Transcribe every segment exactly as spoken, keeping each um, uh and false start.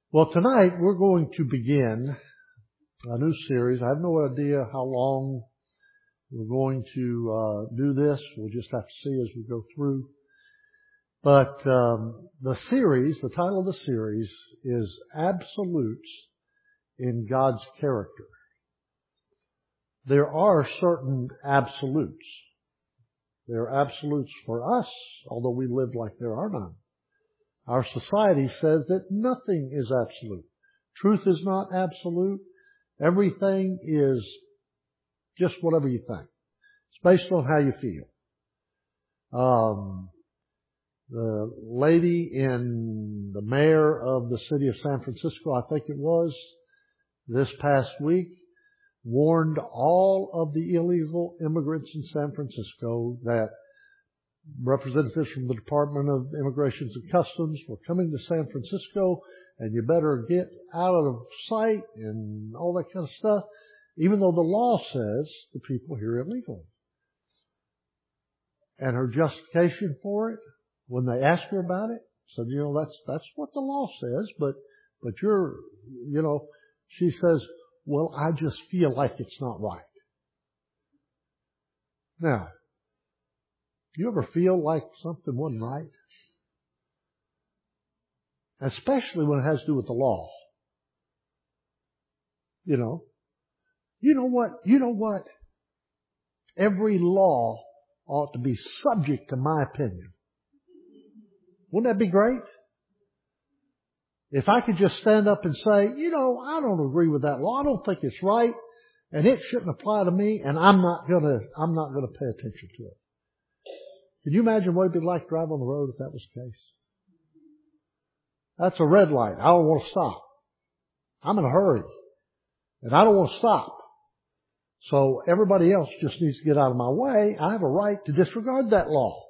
Well, tonight we're going to begin a new series. I have no idea how long we're going to uh, do this. We'll just have to see as we go through. But um, the series, the title of the series is Absolutes in God's Character. There are certain absolutes. There are absolutes for us, although we live like there are none. Our society says that nothing is absolute. Truth is not absolute. Everything is just whatever you think. It's based on how you feel. Um, the lady in the mayor of the city of San Francisco, I think it was, this past week, warned all of the illegal immigrants in San Francisco that representatives from the Department of Immigration and Customs were coming to San Francisco, and you better get out of sight and all that kind of stuff, even though the law says the people here illegally. And her justification for it, when they asked her about it, said, you know, that's that's what the law says, but but you're, you know, she says, well, I just feel like it's not right. Now, do you ever feel like something wasn't right? Especially when it has to do with the law. You know, you know what, you know what? Every law ought to be subject to my opinion. Wouldn't that be great? If I could just stand up and say, you know, I don't agree with that law. I don't think it's right, and it shouldn't apply to me, and I'm not gonna, I'm not gonna pay attention to it. Can you imagine what it'd be like to drive on the road if that was the case? That's a red light. I don't want to stop. I'm in a hurry, and I don't want to stop. So everybody else just needs to get out of my way. I have a right to disregard that law.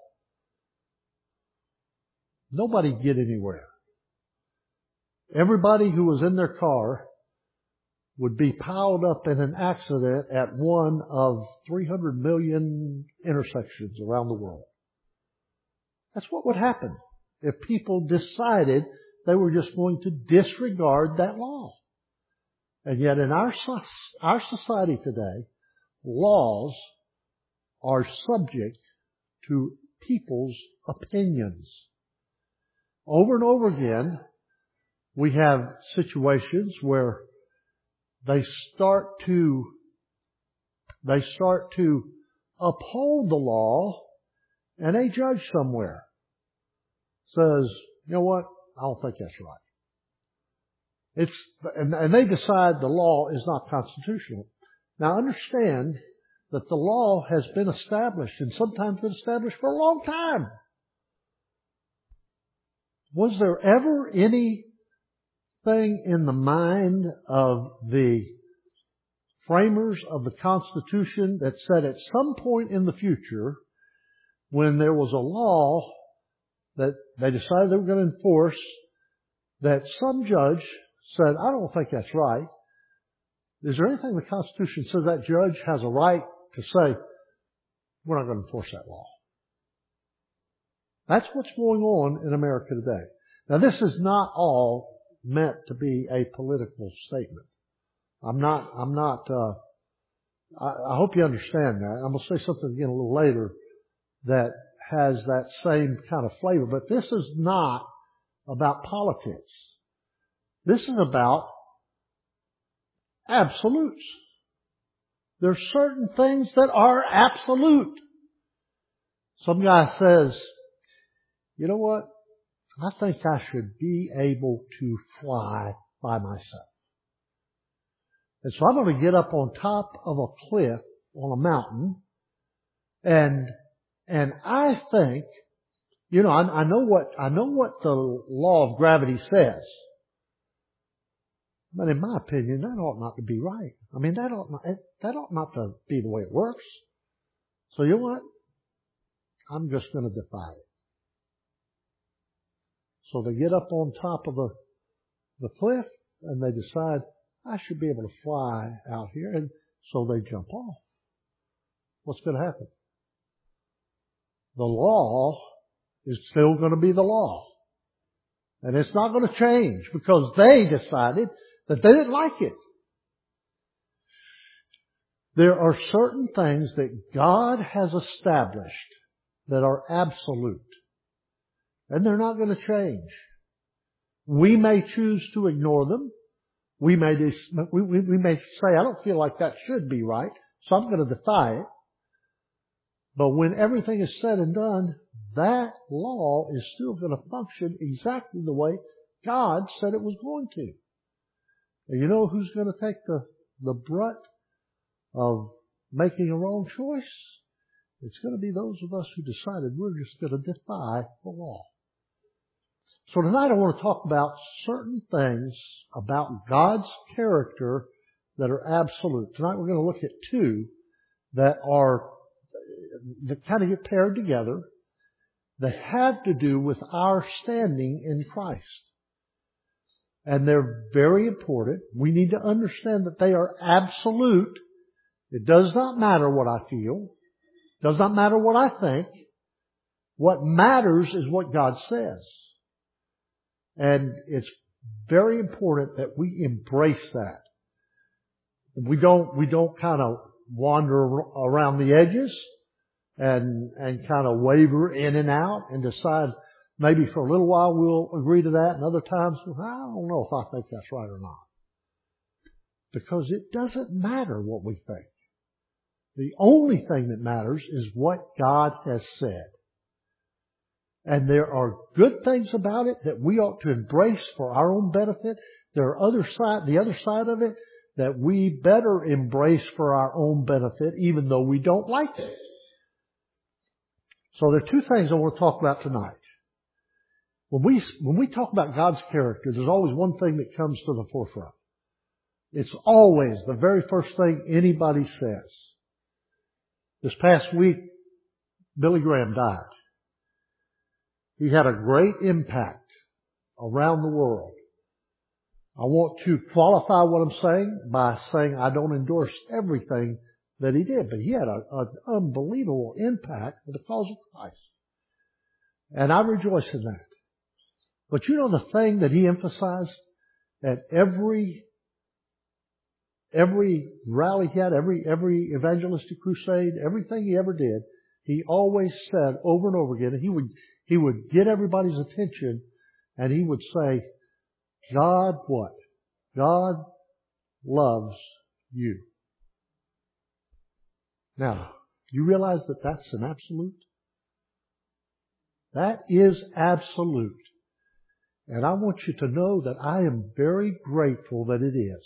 Nobody'd get anywhere. Everybody who was in their car would be piled up in an accident at one of three hundred million intersections around the world. That's what would happen if people decided they were just going to disregard that law. And yet in our, our society today, laws are subject to people's opinions. Over and over again, we have situations where they start to, they start to uphold the law, and a judge somewhere says, you know what, I don't think that's right. It's, and, and they decide the law is not constitutional. Now understand that the law has been established, and sometimes been established for a long time. Was there ever anything in the mind of the framers of the Constitution that said at some point in the future, when there was a law that they decided they were going to enforce, that some judge said, I don't think that's right? Is there anything in the Constitution that says that judge has a right to say, we're not going to enforce that law? That's what's going on in America today. Now, this is not all meant to be a political statement. I'm not, I'm not, uh, I, I hope you understand that. I'm going to say something again a little later that has that same kind of flavor. But this is not about politics. This is about absolutes. There's certain things that are absolute. Some guy says, you know what? I think I should be able to fly by myself. And so I'm going to get up on top of a cliff on a mountain, and and I think, you know, I, I know what I know what the law of gravity says, but in my opinion, that ought not to be right. I mean, that ought not that ought not to be the way it works. So you know what? I'm just going to defy it. So they get up on top of the, the cliff, and they decide, I should be able to fly out here. And so they jump off. What's going to happen? The law is still going to be the law. And it's not going to change because they decided that they didn't like it. There are certain things that God has established that are absolute. And they're not going to change. We may choose to ignore them. We may, we, we, we may say, I don't feel like that should be right, so I'm going to defy it. But when everything is said and done, that law is still going to function exactly the way God said it was going to. And you know who's going to take the, the brunt of making a wrong choice? It's going to be those of us who decided we're just going to defy the law. So tonight I want to talk about certain things about God's character that are absolute. Tonight we're going to look at two that are, that kind of get paired together, that have to do with our standing in Christ. And they're very important. We need to understand that they are absolute. It does not matter what I feel. It does not matter what I think. What matters is what God says. And it's very important that we embrace that. We don't, we don't kind of wander around the edges and, and kind of waver in and out and decide maybe for a little while we'll agree to that and other times, well, I don't know if I think that's right or not. Because it doesn't matter what we think. The only thing that matters is what God has said. And there are good things about it that we ought to embrace for our own benefit. There are other side, the other side of it that we better embrace for our own benefit, even though we don't like it. So there are two things I want to talk about tonight. When we, when we talk about God's character, there's always one thing that comes to the forefront. It's always the very first thing anybody says. This past week, Billy Graham died. He had a great impact around the world. I want to qualify what I'm saying by saying I don't endorse everything that he did, but he had an unbelievable impact for the cause of Christ. And I rejoice in that. But you know the thing that he emphasized at every every rally he had, every every evangelistic crusade, everything he ever did, he always said over and over again, and he would He would get everybody's attention and he would say, God what? God loves you. Now, you realize that that's an absolute? That is absolute. And I want you to know that I am very grateful that it is.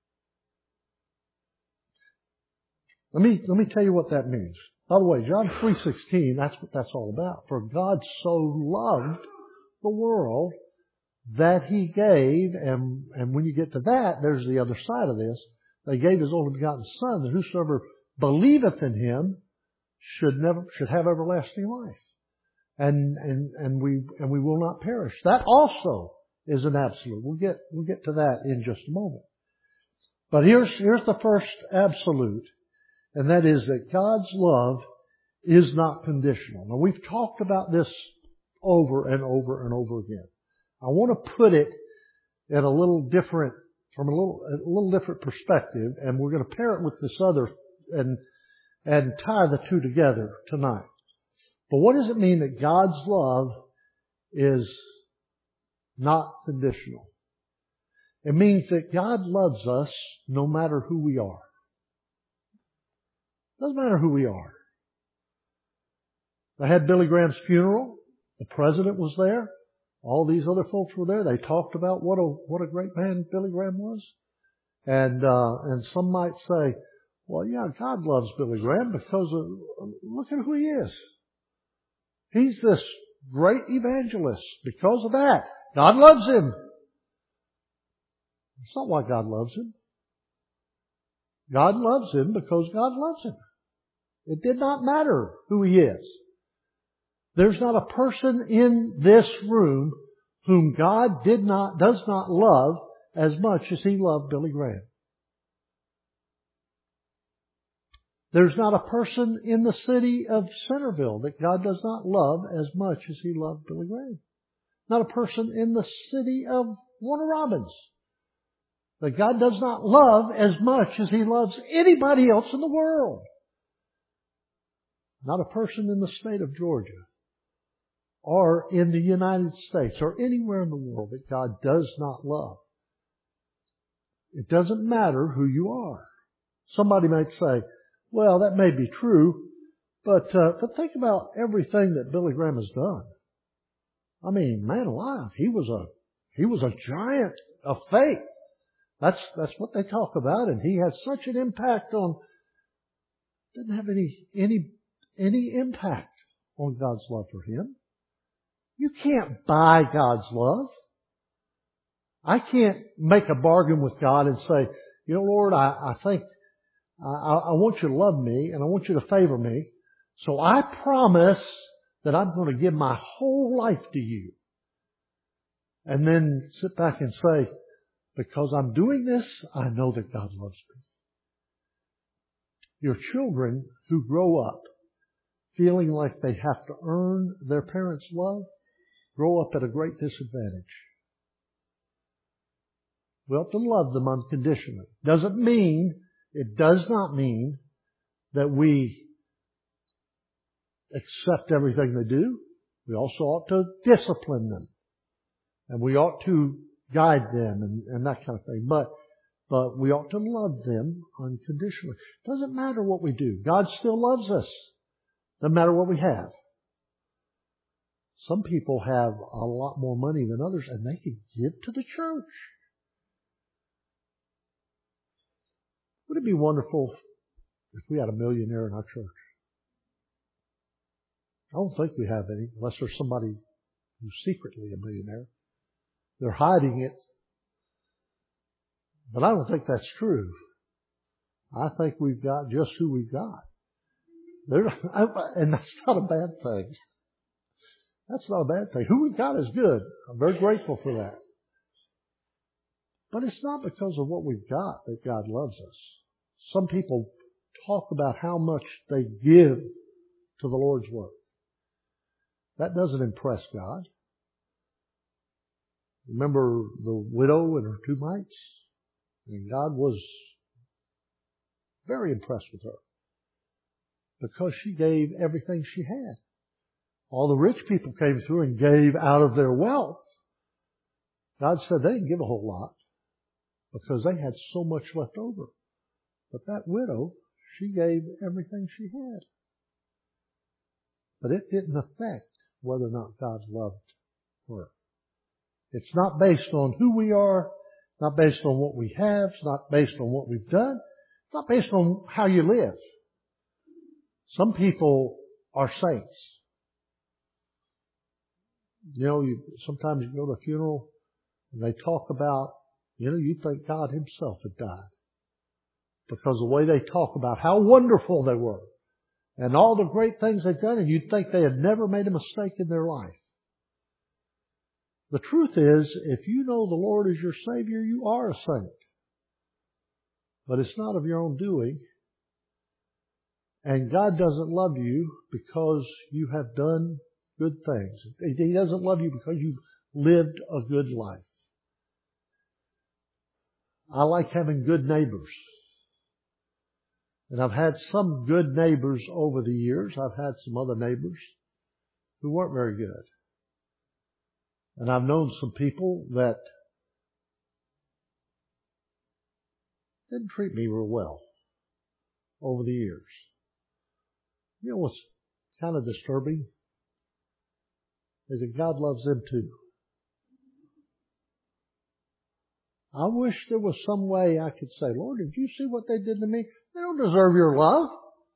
Let me, let me tell you what that means. By the way, John three sixteen, that's what that's all about. For God so loved the world that He gave, and, and when you get to that, there's the other side of this. They gave His only begotten Son, that whosoever believeth in Him should never, should have everlasting life. And, and, and we, and we will not perish. That also is an absolute. We'll get, we'll get to that in just a moment. But here's, here's the first absolute. And that is that God's love is not conditional. Now we've talked about this over and over and over again. I want to put it in a little different, from a little, a little different perspective, and we're going to pair it with this other and, and tie the two together tonight. But what does it mean that God's love is not conditional? It means that God loves us no matter who we are. Doesn't matter who we are. They had Billy Graham's funeral. The president was there. All these other folks were there. They talked about what a what a great man Billy Graham was. And uh, and some might say, well, yeah, God loves Billy Graham because of, look at who he is. He's this great evangelist. Because of that, God loves him. That's not why God loves him. God loves him because God loves him. It did not matter who he is. There's not a person in this room whom God did not, does not love as much as He loved Billy Graham. There's not a person in the city of Centerville that God does not love as much as He loved Billy Graham. Not a person in the city of Warner Robins. That God does not love as much as He loves anybody else in the world. Not a person in the state of Georgia or in the United States or anywhere in the world that God does not love. It doesn't matter who you are. Somebody might say, well, that may be true, but, uh, but think about everything that Billy Graham has done. I mean, man alive, he was a, he was a giant of faith. That's, that's what they talk about, and he has such an impact on, didn't have any, any, any impact on God's love for him. You can't buy God's love. I can't make a bargain with God and say, you know, Lord, I, I think, I, I want you to love me and I want you to favor me. So I promise that I'm going to give my whole life to you. And then sit back and say, because I'm doing this, I know that God loves me. Your children who grow up feeling like they have to earn their parents' love grow up at a great disadvantage. We ought to love them unconditionally. Doesn't mean, it does not mean that we accept everything they do. We also ought to discipline them. And we ought to guide them and, and that kind of thing. But, but we ought to love them unconditionally. Doesn't matter what we do. God still loves us. Doesn't matter what we have. Some people have a lot more money than others and they can give to the church. Would it be wonderful if we had a millionaire in our church? I don't think we have any, unless there's somebody who's secretly a millionaire. They're hiding it. But I don't think that's true. I think we've got just who we've got. There, and that's not a bad thing. That's not a bad thing. Who we've got is good. I'm very grateful for that. But it's not because of what we've got that God loves us. Some people talk about how much they give to the Lord's work. That doesn't impress God. Remember the widow and her two mites? And God was very impressed with her because she gave everything she had. All the rich people came through and gave out of their wealth. God said they didn't give a whole lot because they had so much left over. But that widow, she gave everything she had. But it didn't affect whether or not God loved her. It's not based on who we are, not based on what we have, it's not based on what we've done, it's not based on how you live. Some people are saints. You know, you, sometimes you go to a funeral and they talk about, you know, you think God Himself had died. Because the way they talk about how wonderful they were and all the great things they've done, and you'd think they had never made a mistake in their life. The truth is, if you know the Lord is your Savior, you are a saint. But it's not of your own doing. And God doesn't love you because you have done good things. He doesn't love you because you've lived a good life. I like having good neighbors. And I've had some good neighbors over the years. I've had some other neighbors who weren't very good. And I've known some people that didn't treat me real well over the years. You know what's kind of disturbing? Is that God loves them too. I wish there was some way I could say, Lord, did you see what they did to me? They don't deserve your love.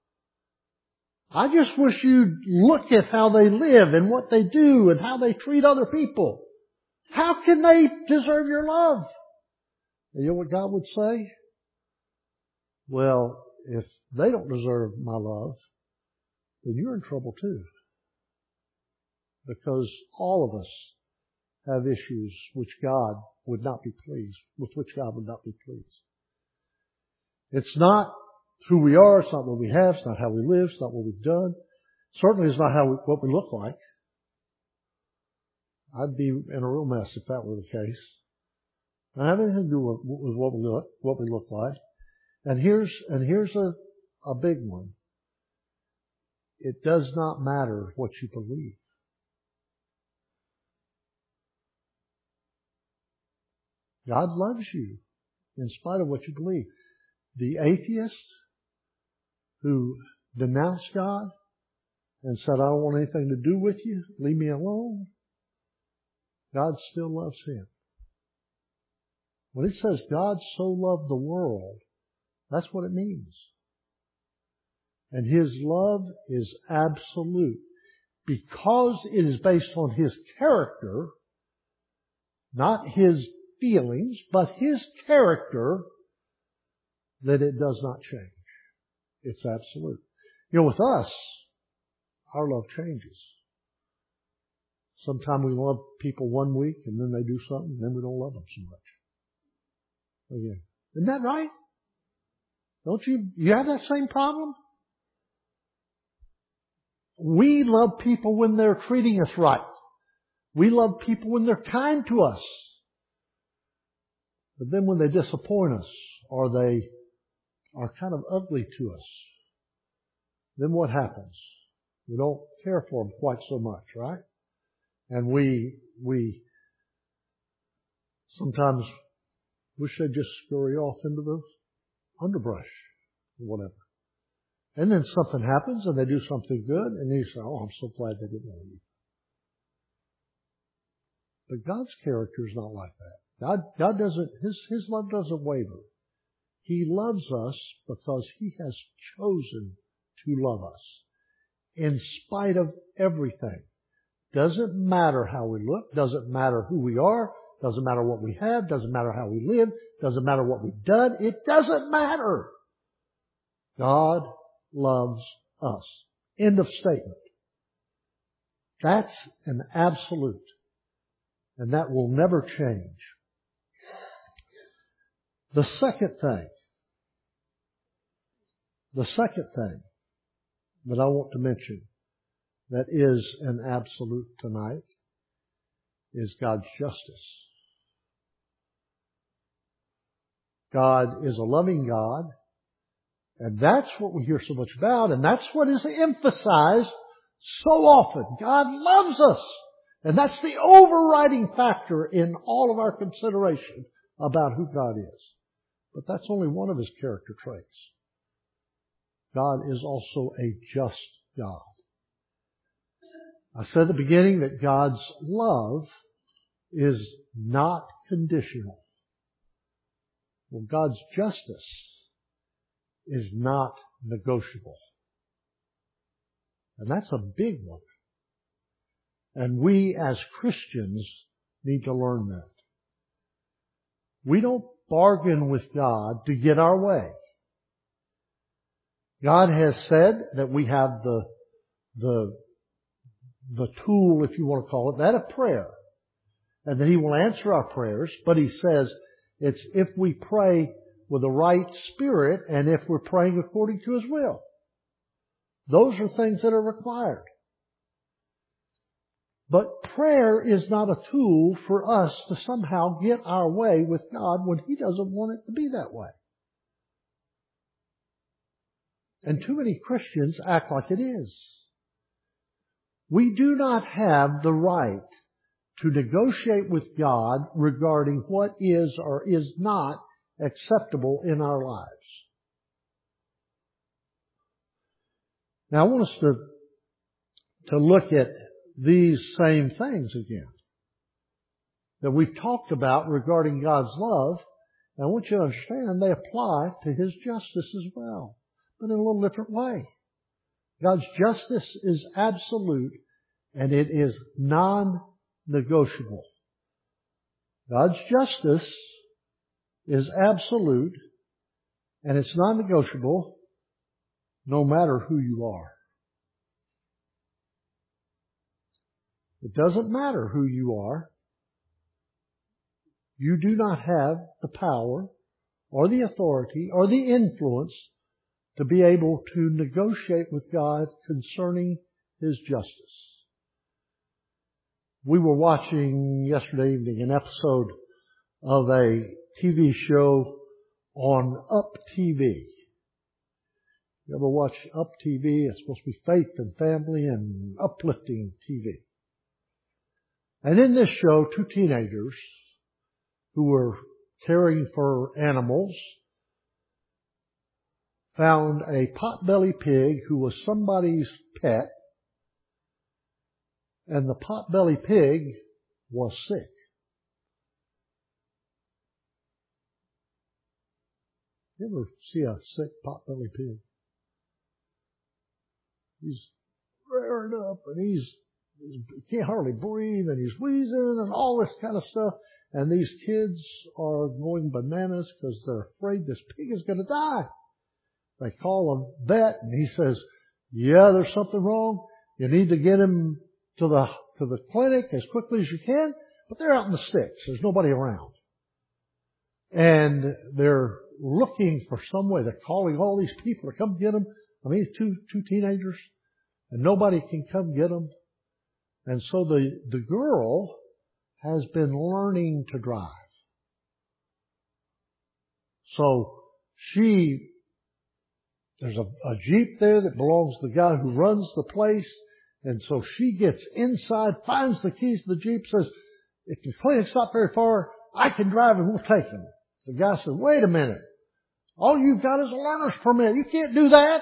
I just wish you'd look at how they live and what they do and how they treat other people. How can they deserve your love? And you know what God would say? Well, if they don't deserve my love, then you're in trouble too. Because all of us have issues which God would not be pleased, with which God would not be pleased. It's not who we are, it's not what we have, it's not how we live, it's not what we've done. Certainly it's not how we, what we look like. I'd be in a real mess if that were the case. It doesn't have anything to do with, with what we look, what we look like. And here's, and here's a, a big one. It does not matter what you believe. God loves you in spite of what you believe. The atheist who denounced God and said, I don't want anything to do with you, leave me alone, God still loves him. When it says God so loved the world, that's what it means. And his love is absolute. Because it is based on his character, not his feelings, but his character, that it does not change. It's absolute. You know, with us, our love changes. Sometimes we love people one week and then they do something and then we don't love them so much. Again. Isn't that right? Don't you, you have that same problem? We love people when they're treating us right. We love people when they're kind to us. But then when they disappoint us or they are kind of ugly to us, then what happens? We don't care for them quite so much, right? And we, we sometimes wish they'd just scurry off into the underbrush or whatever. And then something happens and they do something good and you say, oh, I'm so glad they didn't leave. But God's character is not like that. God, God doesn't, His, His love doesn't waver. He loves us because He has chosen to love us in spite of everything. Doesn't matter how we look, doesn't matter who we are, doesn't matter what we have, doesn't matter how we live, doesn't matter what we've done, it doesn't matter. God loves us. End of statement. That's an absolute. And that will never change. The second thing, the second thing that I want to mention that is an absolute tonight is God's justice. God is a loving God, and that's what we hear so much about, and that's what is emphasized so often. God loves us, and that's the overriding factor in all of our consideration about who God is. But that's only one of His character traits. God is also a just God. I said at the beginning that God's love is not conditional. Well, God's justice is not negotiable. And that's a big one. And we as Christians need to learn that. We don't bargain with God to get our way. God has said that we have the, the, the tool, if you want to call it that, of prayer. And that He will answer our prayers. But He says it's if we pray with the right spirit and if we're praying according to His will. Those are things that are required. But prayer is not a tool for us to somehow get our way with God when He doesn't want it to be that way. And too many Christians act like it is. We do not have the right to negotiate with God regarding what is or is not acceptable in our lives. Now I want us to, to look at these same things again that we've talked about regarding God's love. And I want you to understand they apply to His justice as well, but in a little different way. God's justice is absolute and it is non-negotiable. God's justice is absolute and it's non-negotiable no matter who you are. It doesn't matter who you are. You do not have the power or the authority or the influence to be able to negotiate with God concerning His justice. We were watching yesterday evening an episode of a T V show on Up T V. You ever watch Up T V? It's supposed to be faith and family and uplifting T V. And in this show, two teenagers who were caring for animals found a potbelly pig who was somebody's pet, and the potbelly pig was sick. You ever see a sick potbelly pig? He's rearing up and he's, he can't hardly breathe and he's wheezing and all this kind of stuff. And these kids are going bananas because they're afraid this pig is going to die. They call a vet and he says, yeah, there's something wrong. You need to get him to the, to the clinic as quickly as you can. But they're out in the sticks. There's nobody around. And they're looking for some way. They're calling all these people to come get them. I mean, two, two teenagers. And nobody can come get them. And so the, the girl has been learning to drive. So she, there's a, a Jeep there that belongs to the guy who runs the place. And so she gets inside, finds the keys to the Jeep, says, if the clinic's not very far, I can drive and we'll take him. The guy said, wait a minute. All you've got is a learner's permit. You can't do that.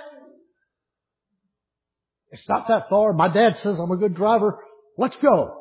It's not that far. My dad says I'm a good driver. Let's go.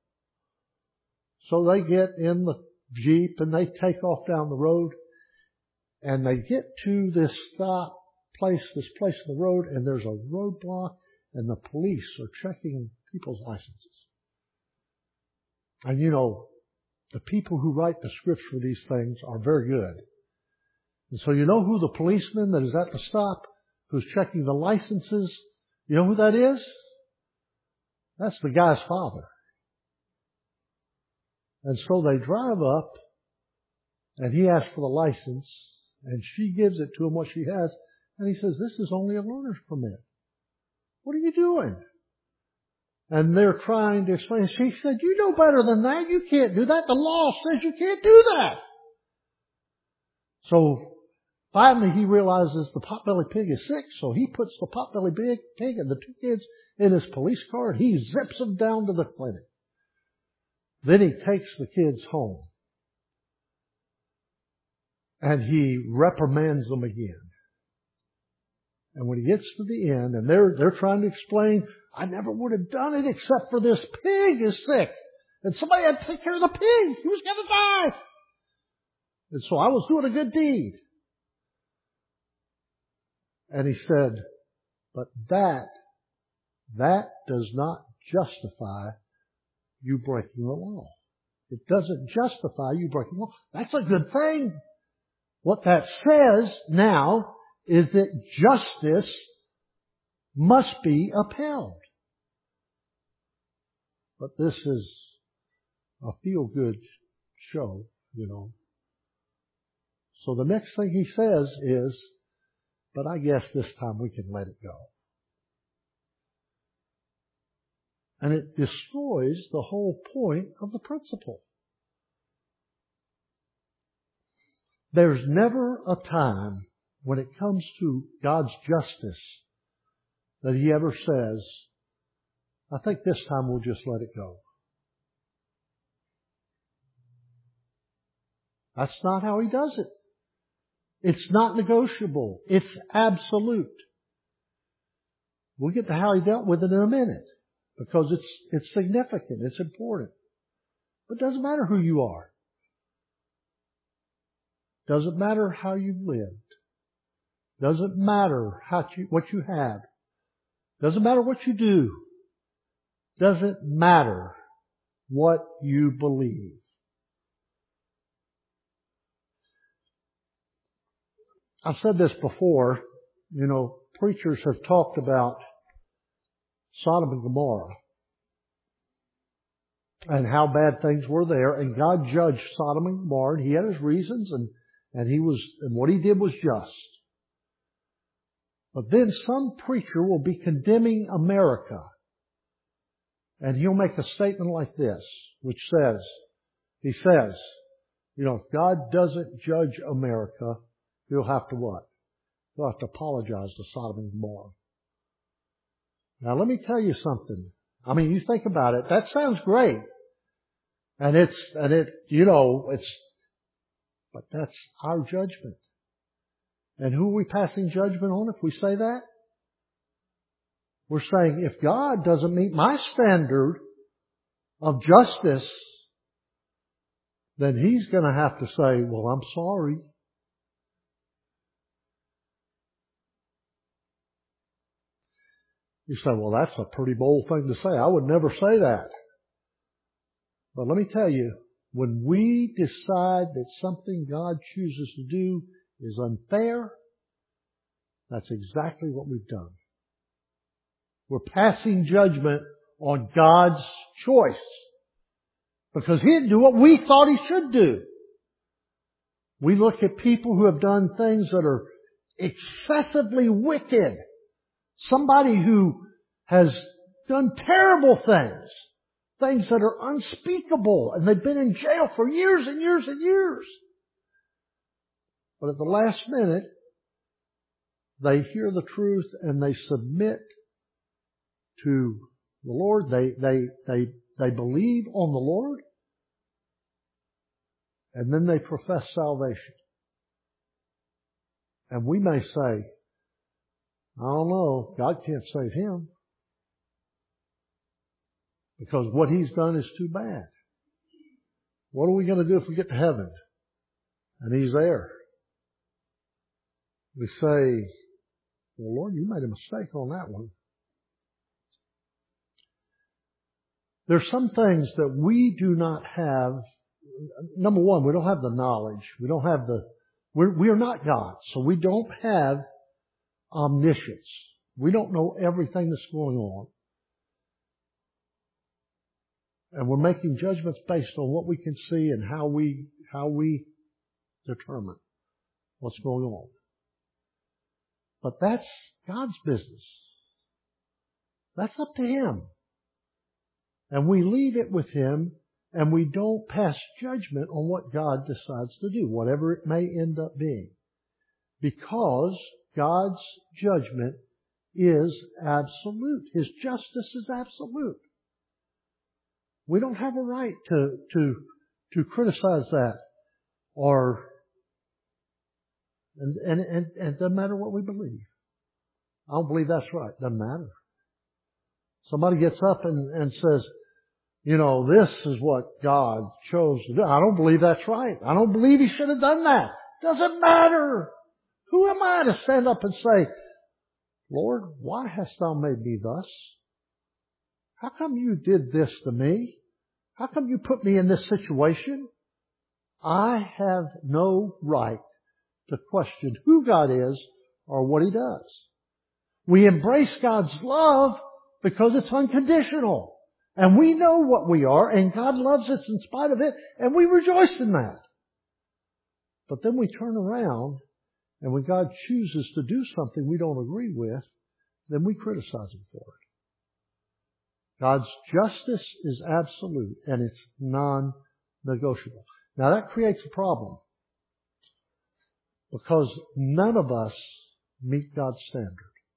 So they get in the Jeep and they take off down the road and they get to this stop place, this place in the road, and there's a roadblock and the police are checking people's licenses. And you know, the people who write the scripts for these things are very good. And so you know who the policeman that is at the stop who's checking the licenses, you know who that is? That's the guy's father. And so they drive up and he asks for the license and she gives it to him what she has and he says, this is only a learner's permit. What are you doing? And they're trying to explain. She said, you know better than that. You can't do that. The law says you can't do that. So finally he realizes the potbelly pig is sick, so he puts the potbelly pig and the two kids in his police car and he zips them down to the clinic. Then he takes the kids home. And he reprimands them again. And when he gets to the end, and they're, they're trying to explain, I never would have done it except for this pig is sick. And somebody had to take care of the pig. He was going to die. And so I was doing a good deed. And he said, but that, that does not justify you breaking the law. It doesn't justify you breaking the law. That's a good thing. What that says now is that justice must be upheld. But this is a feel-good show, you know. So the next thing he says is, but I guess this time we can let it go. And it destroys the whole point of the principle. There's never a time when it comes to God's justice that He ever says, I think this time we'll just let it go. That's not how He does it. It's not negotiable. It's absolute. We'll get to how He dealt with it in a minute because it's, it's significant. It's important. But it doesn't matter who you are. Doesn't matter how you've lived. Doesn't matter how you, what you have. Doesn't matter what you do. Doesn't matter what you believe. I've said this before. You know, preachers have talked about Sodom and Gomorrah and how bad things were there. And God judged Sodom and Gomorrah. And He had His reasons, and and He was, and what He did was just. But then some preacher will be condemning America And He'll make a statement like this, which says, He says, you know, if God doesn't judge America, He'll have to what? He'll have to apologize to Sodom and Gomorrah. Now let me tell you something. I mean, you think about it. That sounds great. And it's, and it, you know, it's, but that's our judgment. And who are we passing judgment on if we say that? We're saying if God doesn't meet my standard of justice, then He's going to have to say, well, I'm sorry. You say, well, that's a pretty bold thing to say. I would never say that. But let me tell you, when we decide that something God chooses to do is unfair, that's exactly what we've done. We're passing judgment on God's choice because He didn't do what we thought He should do. We look at people who have done things that are excessively wicked. Somebody who has done terrible things. Things that are unspeakable. And they've been in jail for years and years and years. But at the last minute, they hear the truth and they submit to the Lord. They, they, they, they believe on the Lord. And then they profess salvation. And we may say, I don't know, God can't save him. Because what he's done is too bad. What are we going to do if we get to heaven? And he's there. We say, well, Lord, you made a mistake on that one. There's some things that we do not have. Number one, we don't have the knowledge. We don't have the, we're, we are not God. So we don't have omniscience. We don't know everything that's going on. And we're making judgments based on what we can see and how we, how we determine what's going on. But that's God's business. That's up to Him. And we leave it with Him, and we don't pass judgment on what God decides to do, whatever it may end up being. Because God's judgment is absolute. His justice is absolute. We don't have a right to, to, to criticize that or, and, and, and, and it doesn't matter what we believe. I don't believe that's right. Doesn't matter. Somebody gets up and, and says, you know, this is what God chose to do. I don't believe that's right. I don't believe He should have done that. Doesn't matter. Who am I to stand up and say, Lord, why hast thou made me thus? How come you did this to me? How come you put me in this situation? I have no right to question who God is or what He does. We embrace God's love because it's unconditional. And we know what we are, and God loves us in spite of it, and we rejoice in that. But then we turn around, and when God chooses to do something we don't agree with, then we criticize Him for it. God's justice is absolute, and it's non-negotiable. Now that creates a problem, because none of us meet God's standard.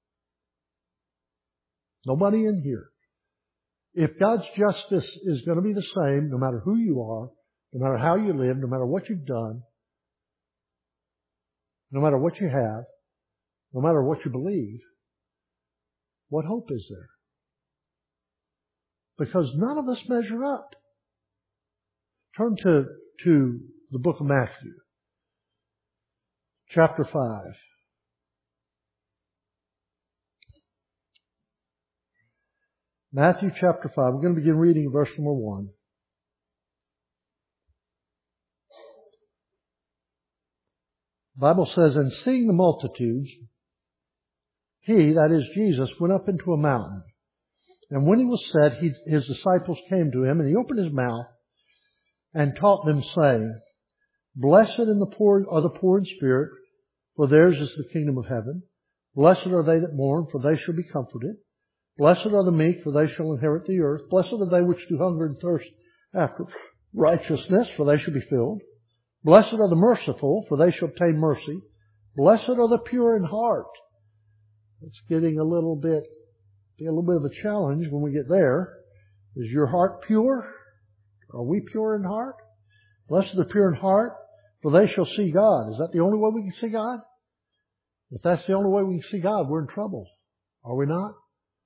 Nobody in here. If God's justice is going to be the same, no matter who you are, no matter how you live, no matter what you've done, no matter what you have, no matter what you believe, what hope is there? Because none of us measure up. Turn to, to the book of Matthew, chapter five. Matthew chapter five. We're going to begin reading verse number one. The Bible says, and seeing the multitudes, He, that is Jesus, went up into a mountain. And when He was set, he, His disciples came to Him, and He opened His mouth and taught them, saying, Blessed in the poor are the poor in spirit, for theirs is the kingdom of heaven. Blessed are they that mourn, for they shall be comforted. Blessed are the meek, for they shall inherit the earth. Blessed are they which do hunger and thirst after righteousness, for they shall be filled. Blessed are the merciful, for they shall obtain mercy. Blessed are the pure in heart. It's getting a little bit, be a little bit of a challenge when we get there. Is your heart pure? Are we pure in heart? Blessed are the pure in heart, for they shall see God. Is that the only way we can see God? If that's the only way we can see God, we're in trouble. Are we not?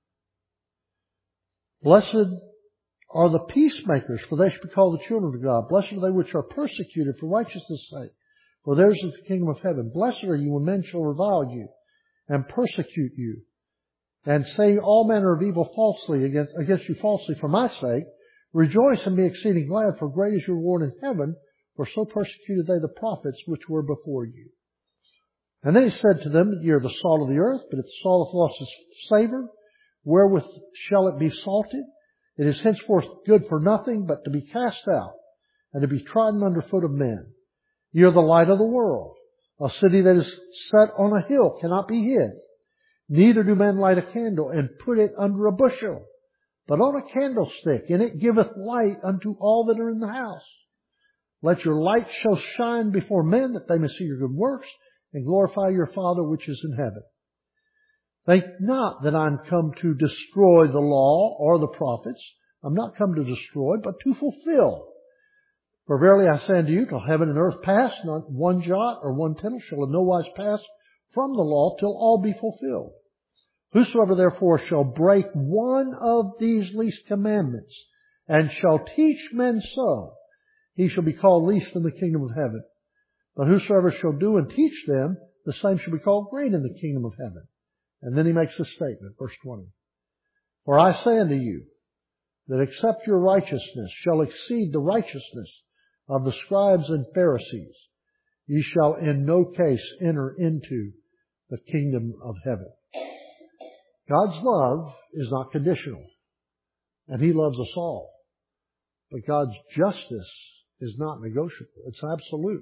Blessed are the peacemakers, for they shall be called the children of God. Blessed are they which are persecuted for righteousness' sake, for theirs is the kingdom of heaven. Blessed are you when men shall revile you and persecute you, and say all manner of evil falsely against, against you falsely for my sake. Rejoice and be exceeding glad, for great is your reward in heaven, for so persecuted they the prophets which were before you. And then he said to them, ye are the salt of the earth, but if the salt hath lost its savour, wherewith shall it be salted? It is henceforth good for nothing but to be cast out and to be trodden under foot of men. Ye are the light of the world. A city that is set on a hill cannot be hid. Neither do men light a candle and put it under a bushel, but on a candlestick, and it giveth light unto all that are in the house. Let your light so shine before men that they may see your good works and glorify your Father which is in heaven. Think not that I'm come to destroy the law or the prophets. I'm not come to destroy, but to fulfill. For verily I say unto you, till heaven and earth pass, not one jot or one tittle shall in no wise pass from the law till all be fulfilled. Whosoever therefore shall break one of these least commandments and shall teach men so, he shall be called least in the kingdom of heaven. But whosoever shall do and teach them, the same shall be called great in the kingdom of heaven. And then he makes this statement, verse twenty. For I say unto you, that except your righteousness shall exceed the righteousness of the scribes and Pharisees, ye shall in no case enter into the kingdom of heaven. God's love is not conditional, and He loves us all. But God's justice is not negotiable. It's absolute.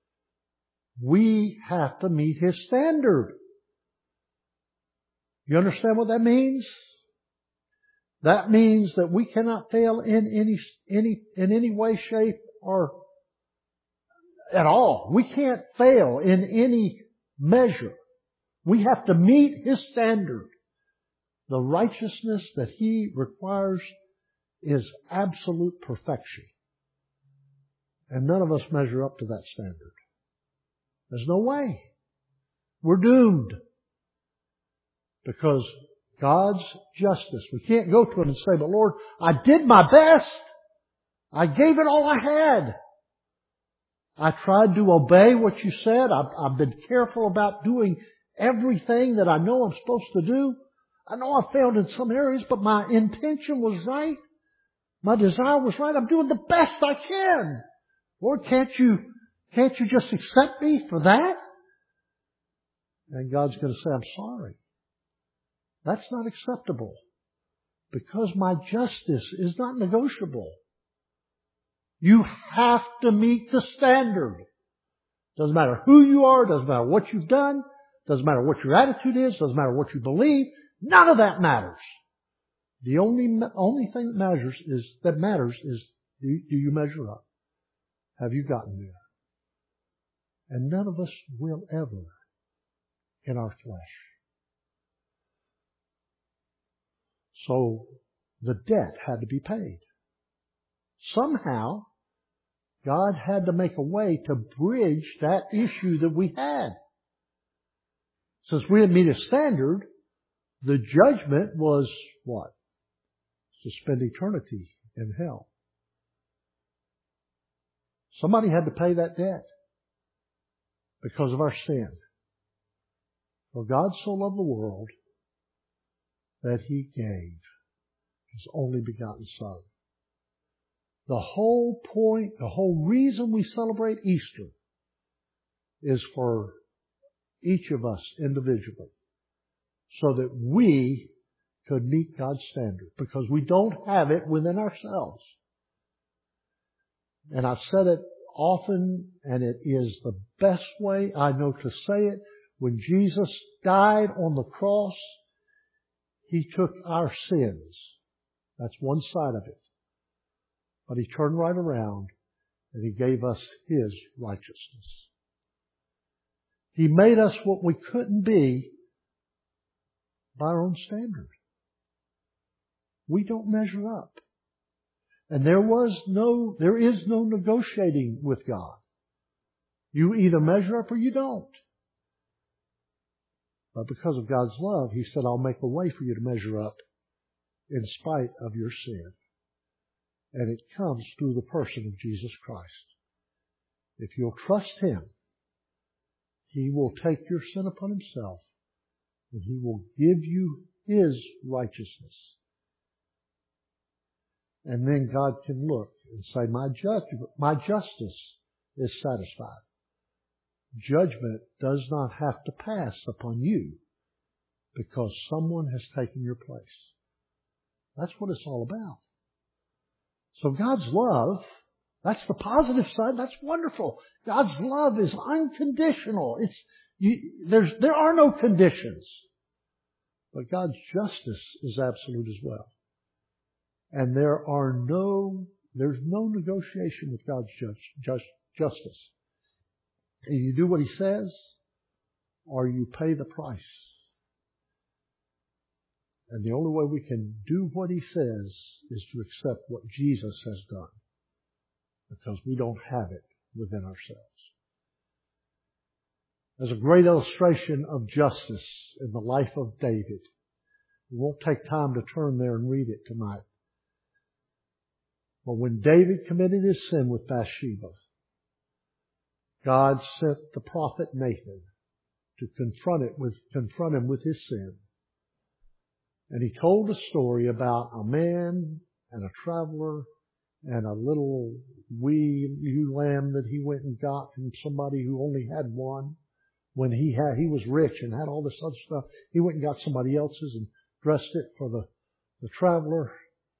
We have to meet His standard. You understand what that means? That means that we cannot fail in any, any, in any way, shape, or at all. We can't fail in any measure. We have to meet His standard. The righteousness that He requires is absolute perfection. And none of us measure up to that standard. There's no way. We're doomed. Because God's justice, we can't go to Him and say, but Lord, I did my best. I gave it all I had. I tried to obey what you said. I've, I've been careful about doing everything that I know I'm supposed to do. I know I failed in some areas, but my intention was right. My desire was right. I'm doing the best I can. Lord, can't you, can't you just accept me for that? And God's going to say, I'm sorry. That's not acceptable. Because my justice is not negotiable. You have to meet the standard. Doesn't matter who you are, doesn't matter what you've done, doesn't matter what your attitude is, doesn't matter what you believe. None of that matters. The only only thing that matters is that matters is do, do you measure up? Have you gotten there? And none of us will ever in our flesh. So the debt had to be paid. Somehow, God had to make a way to bridge that issue that we had. Since we didn't meet a standard, the judgment was what? To spend eternity in hell. Somebody had to pay that debt because of our sin. For God so loved the world that He gave His only begotten Son. The whole point, the whole reason we celebrate Easter is for each of us individually, so that we could meet God's standard, because we don't have it within ourselves. And I've said it often, and it is the best way I know to say it. When Jesus died on the cross, He took our sins. That's one side of it. But He turned right around and He gave us His righteousness. He made us what we couldn't be by our own standard. We don't measure up. And there was no, there is no negotiating with God. You either measure up or you don't. But because of God's love, He said, I'll make a way for you to measure up in spite of your sin. And it comes through the person of Jesus Christ. If you'll trust Him, He will take your sin upon Himself and He will give you His righteousness. And then God can look and say, my judgment, my justice is satisfied. Judgment does not have to pass upon you because someone has taken your place. That's what it's all about. So God's love, that's the positive side. That's wonderful. God's love is unconditional. It's you, there's there are no conditions. But God's justice is absolute as well. And there are no there's no negotiation with God's judge, just, justice. Either you do what He says, or you pay the price. And the only way we can do what He says is to accept what Jesus has done. Because we don't have it within ourselves. There's a great illustration of justice in the life of David. We won't take time to turn there and read it tonight. But when David committed his sin with Bathsheba, God sent the prophet Nathan to confront it with, confront him with his sin. And he told a story about a man and a traveler and a little wee ewe lamb that he went and got from somebody who only had one. When he had, he was rich and had all this other stuff, he went and got somebody else's and dressed it for the, the traveler.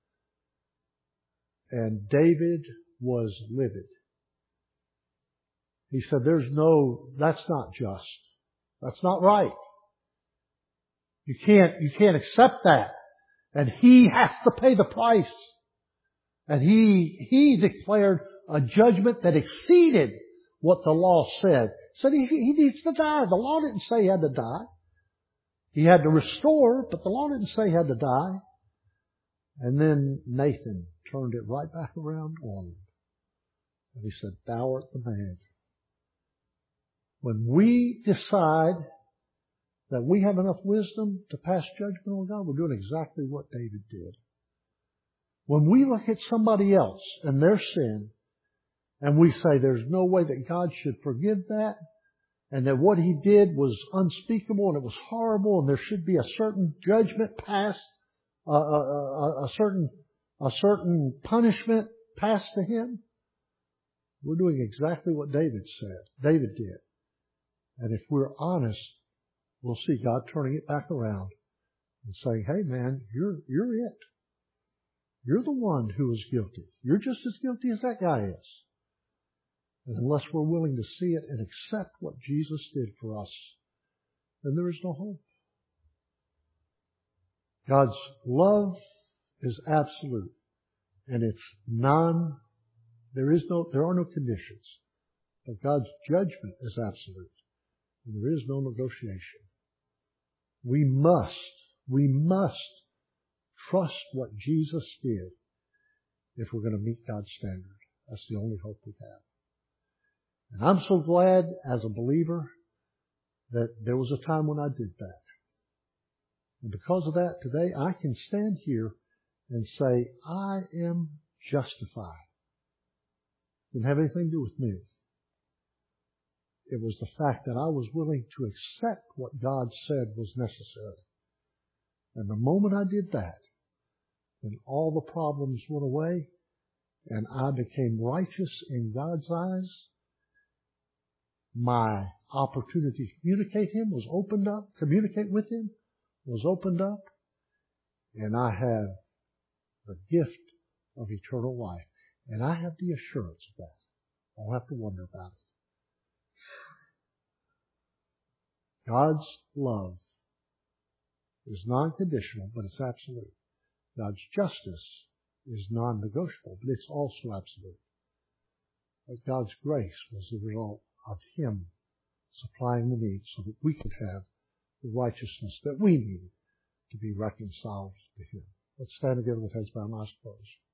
And David was livid. He said, there's no, that's not just. That's not right. You can't, you can't accept that. And he has to pay the price. And he, he declared a judgment that exceeded what the law said. Said he, he needs to die. The law didn't say he had to die. He had to restore, but the law didn't say he had to die. And then Nathan turned it right back around on him. And he said, thou art the man. When we decide that we have enough wisdom to pass judgment on God, we're doing exactly what David did. When we look at somebody else and their sin, and we say there's no way that God should forgive that, and that what he did was unspeakable and it was horrible, and there should be a certain judgment passed, a, a, a, a certain a certain punishment passed to him, we're doing exactly what David said. David did. And if we're honest, we'll see God turning it back around and saying, hey man, you're you're it. You're the one who is guilty. You're just as guilty as that guy is. And unless we're willing to see it and accept what Jesus did for us, then there is no hope. God's love is absolute. And it's non, there is no, there are no conditions. But God's judgment is absolute. And there is no negotiation. We must, we must trust what Jesus did if we're going to meet God's standard. That's the only hope we have. And I'm so glad as a believer that there was a time when I did that. And because of that, today I can stand here and say, I am justified. It didn't have anything to do with me. It was the fact that I was willing to accept what God said was necessary. And the moment I did that, then all the problems went away and I became righteous in God's eyes. My opportunity to communicate Him was opened up, communicate with Him was opened up, and I have the gift of eternal life. And I have the assurance of that. I don't have to wonder about it. God's love is non-conditional, but it's absolute. God's justice is non-negotiable, but it's also absolute. But God's grace was the result of Him supplying the needs so that we could have the righteousness that we need to be reconciled to Him. Let's stand together with heads bowed and eyes closed.